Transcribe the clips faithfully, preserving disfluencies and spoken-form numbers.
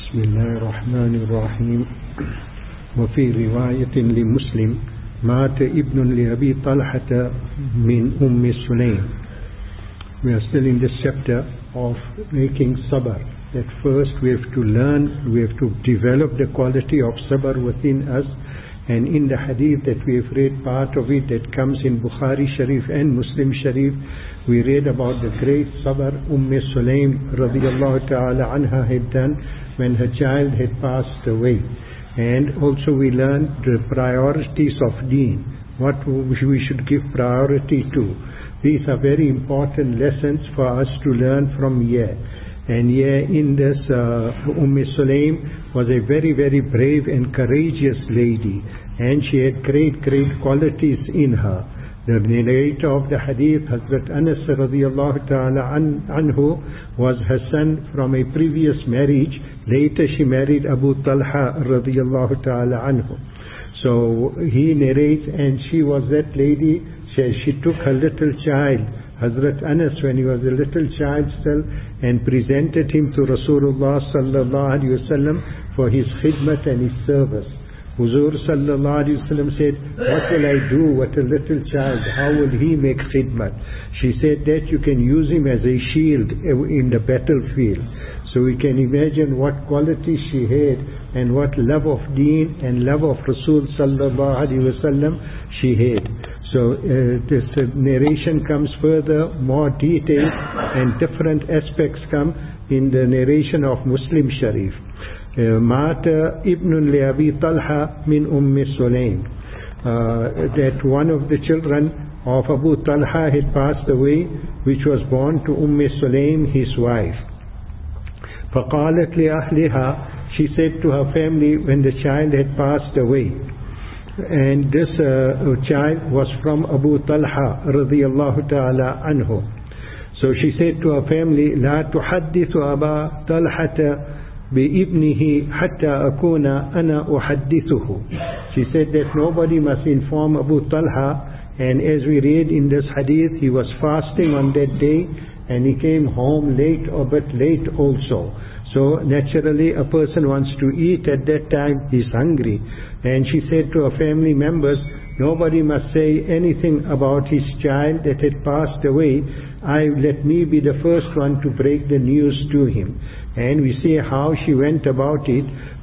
بسم الله الرحمن الرحيم. وفي رواية لمسلم مات ابن لأبي طلحة من أم سليم. We are still in this chapter of making sabr. That first we have to learn, we have to develop the quality of sabr within us. And in the hadith that we have read, part of it that comes in Bukhari Sharif and Muslim Sharif, we read about the great sabr Umm Sulaim radiyallahu ta'ala anha had done when her child had passed away. And also we learned the priorities of deen, what we should give priority to. These are very important lessons for us to learn from here. And here in this, uh, Umm Sulaim was a very, very brave and courageous lady. And she had great, great qualities in her. The narrator of the hadith, Hazrat Anas radiallahu ta'ala anhu, was her son from a previous marriage. Later she married Abu Talha radiallahu ta'ala anhu. So he narrates, and she was that lady, she, she took her little child, Hazrat Anas, when he was a little child still, and presented him to Rasulullah sallallahu alaihi wasallam for his khidmat and his service. Huzur sallallahu alaihi wasallam said, what will I do with a little child? How will he make khidmat? She said that you can use him as a shield in the battlefield. So we can imagine what qualities she had and what love of deen and love of Rasul sallallahu alaihi wasallam she had. So uh, this uh, narration comes further, more detailed, and different aspects come in the narration of Muslim Sharif. Mata ibn li Abi Talha min Umm Sulaim. That one of the children of Abu Talha had passed away, which was born to Umm Sulaim, his wife. فقالت لأهلها, she said to her family when the child had passed away. And this uh, child was from Abu Talha radiyallahu ta'ala anhu. So she said to her family, لا تحدث أبا طلحة بابنه حتى أكون أنا أحدثه. She said that nobody must inform Abu Talha. And as we read in this hadith, he was fasting on that day and he came home late or bit late also. So naturally a person wants to eat at that time, he's hungry. And she said to her family members, nobody must say anything about his child that had passed away. I let me be the first one to break the news to him. And we see how she went about it.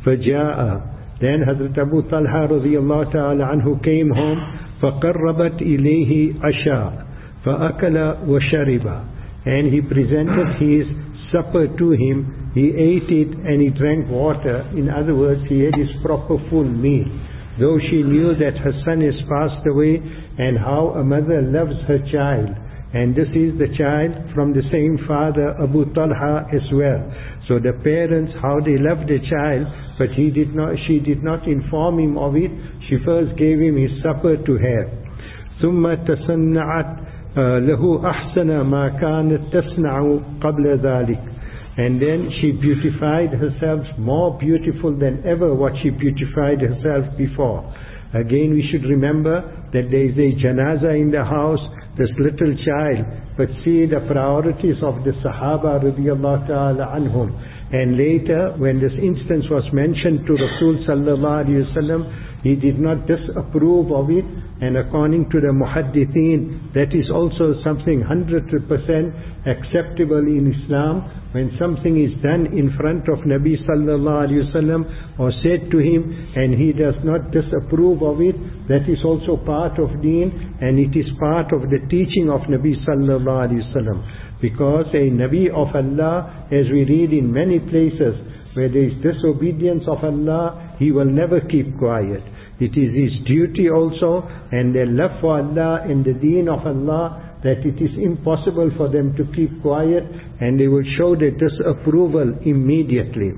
فَجَاءَ, then Hazrat Abu Talha radiyallahu ta'ala anhu came home. فَقَرَّبَتْ إِلَيْهِ عَشَاءَ فَأَكَلَ وَشَرِبَ, and he presented his supper to him. He ate it and he drank water. In other words, he had his proper full meal. Though she knew that her son has passed away and how a mother loves her child. And this is the child from the same father, Abu Talha, as well. So the parents, how they loved the child, but he did not, she did not inform him of it. She first gave him his supper to have. ثُمَّ تَصَنَّعَتْ لَهُ أَحْسَنَ مَا كَانَتْ تَصْنَعُ قَبْلَ ذَلِكَ. And then she beautified herself more beautiful than ever what she beautified herself before. Again, we should remember that there is a janaza in the house, this little child, but see the priorities of the Sahaba radiyallahu ta'ala anhum. And later, when this instance was mentioned to Rasul sallallahu alayhi wa sallam, he did not disapprove of it. And according to the muhaddithin, that is also something one hundred percent acceptable in Islam. When something is done in front of Nabi sallallahu alayhi wa sallam or said to him and he does not disapprove of it, that is also part of deen and it is part of the teaching of Nabi sallallahu alayhi wa sallam. Because a Nabi of Allah, as we read in many places, where there is disobedience of Allah, he will never keep quiet. It is his duty also, and their love for Allah and the deen of Allah, that it is impossible for them to keep quiet, and they will show their disapproval immediately.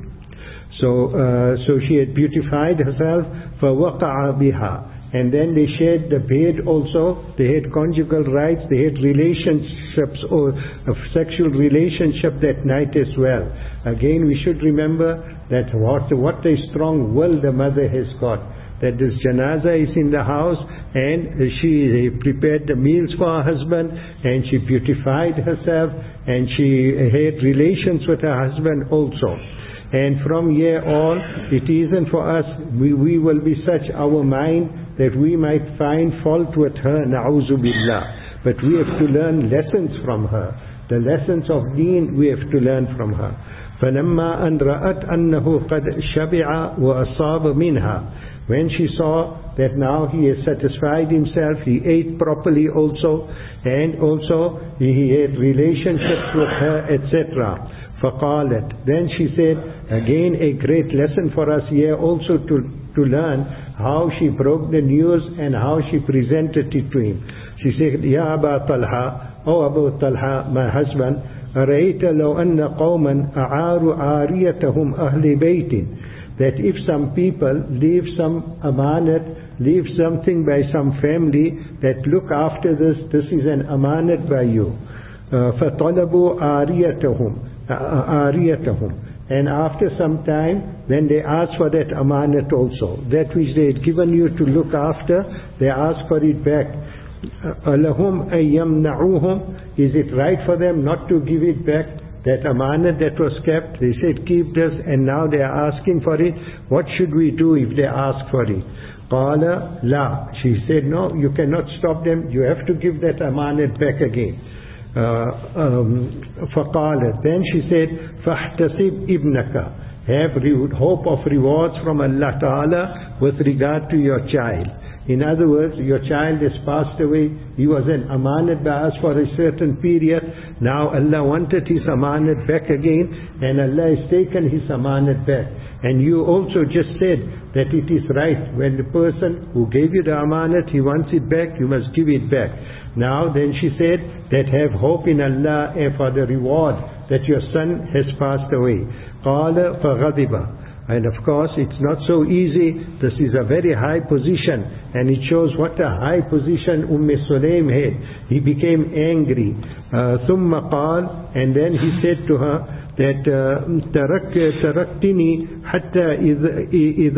So, uh, so she had beautified herself, فَوَقَعَ بِهَا. And then they shared the bed also. They had conjugal rights. They had relationships or a sexual relationship that night as well. Again, we should remember that what, what a strong will the mother has got. That this janaza is in the house and she prepared the meals for her husband and she beautified herself and she had relations with her husband also. And from here on, it isn't for us, we, we will be such our mind that we might find fault with her, na'uzu billah. But we have to learn lessons from her. The lessons of deen we have to learn from her. فَلَمَّا أَنْ رَأَتْ أَنَّهُ قَدْ شَبِعَ وَأَصَابَ مِنْهَا. When she saw that now he has satisfied himself, he ate properly also, and also he had relationships with her, et cetera. فَقَالَتْ. Then she said, again a great lesson for us here also to, to learn how she broke the news and how she presented it to him. She said, Ya Aba Talha, O Abu Talha, my husband, أَرَيْتَ لَوْ أَنَّ قَوْمًا أَعَارُ عَارِيَتَهُمْ أَهْلِ بَيْتٍ. That if some people leave some amanat, leave something by some family, that look after this, this is an amanat by you. فَطَلَبُوا عَارِيَتَهُمْ عَارِيَتَهُمْ. And after some time, then they ask for that amanat also. That which they had given you to look after, they ask for it back. أَلَهُمْ أَيَّمْنَعُوهُمْ. Is it right for them not to give it back? That amanat that was kept, they said keep this, and now they are asking for it. What should we do if they ask for it? قَالَ لَا. She said, no, you cannot stop them. You have to give that amanat back again. Uh, um, فَقَالَتْ. Then she said, فَاحْتَسِبْ إِبْنَكَ. Have re- hope of rewards from Allah Ta'ala with regard to your child. In other words, your child has passed away. He was an amanat by us for a certain period. Now Allah wanted his amanat back again, and Allah has taken his amanat back. And you also just said that it is right. When the person who gave you the amanat, he wants it back, you must give it back. Now then she said that have hope in Allah and for the reward that your son has passed away. قَالَ فَغَضِبَ. And of course, it's not so easy. This is a very high position, and it shows what a high position Umm Sulaim had. He became angry. ثُمَّ قَالَ. And then he said to her that تَرَكْ تَرَكْتِنِي حَتَّى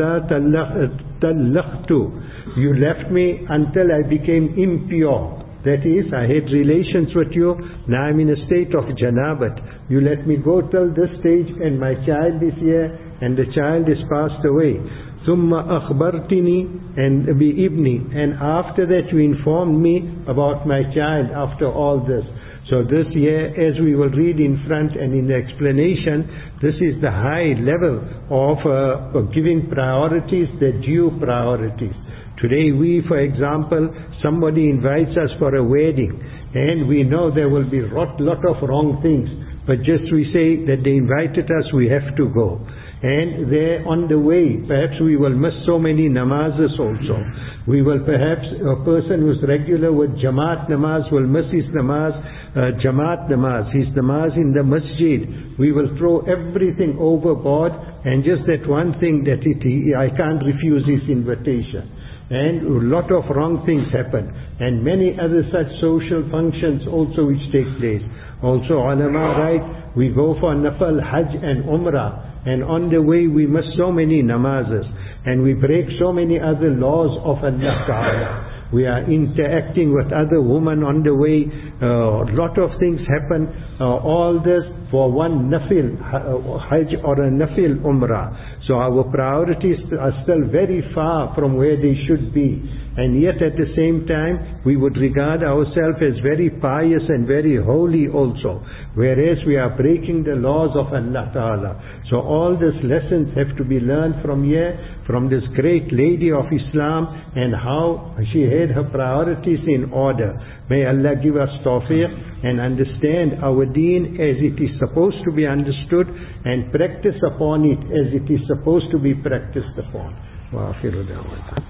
إِذَا تَلَّخْتُ. You left me until I became impure. That is, I had relations with you, now I'm in a state of janabat. You let me go till this stage, and my child is here, and the child is passed away. ثُمَّ أَخْبَرْتِنِي and بِإِبْنِي. And after that you informed me about my child after all this. So this here, as we will read in front and in the explanation, this is the high level of, uh, of giving priorities, the due priorities. Today we, for example, somebody invites us for a wedding, and we know there will be a lot, lot of wrong things, but just we say that they invited us, we have to go. And there on the way, perhaps we will miss so many namazes also. We will perhaps, a person who's regular with Jamaat namaz will miss his namaz, uh, Jamaat namaz, his namaz in the masjid. We will throw everything overboard, and just that one thing that it, I can't refuse his invitation. And a lot of wrong things happen, and many other such social functions also which take place. Also ulama write, we go for nafal, hajj and umrah, and on the way we miss so many namazes, and we break so many other laws of Allah Ta'ala. We are interacting with other women on the way. A uh, lot of things happen. Uh, all this for one nafil hajj or a nafil umrah. So our priorities are still very far from where they should be. And yet at the same time, we would regard ourselves as very pious and very holy also. Whereas we are breaking the laws of Allah Ta'ala. So all these lessons have to be learned from here, from this great lady of Islam, and how she had her priorities in order. May Allah give us tawfiq and understand our deen as it is supposed to be understood, and practice upon it as it is supposed to be practiced upon. Wa akhiru da'wana.